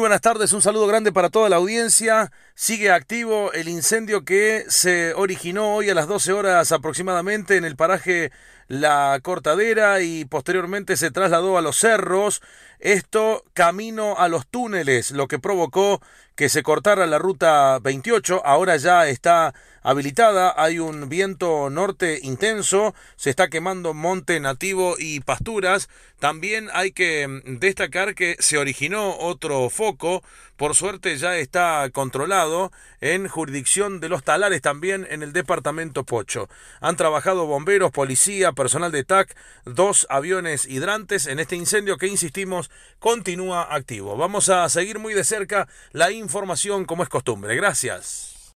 buenas tardes, un saludo grande para toda la audiencia. Sigue activo el incendio que se originó hoy a las 12 horas aproximadamente en el paraje La Cortadera y posteriormente se trasladó a Los Cerros. Esto camino a los túneles, lo que provocó que se cortara la ruta 28. Ahora ya está habilitada, hay un viento norte intenso, se está quemando monte nativo y pasturas. También hay que destacar que se originó otro foco, por suerte ya está controlado en jurisdicción de Los Talares, también en el departamento Pocho. Han trabajado bomberos, policía, personal de TAC, 2 aviones hidrantes en este incendio que, insistimos, continúa activo. Vamos a seguir muy de cerca la información como es costumbre. Gracias.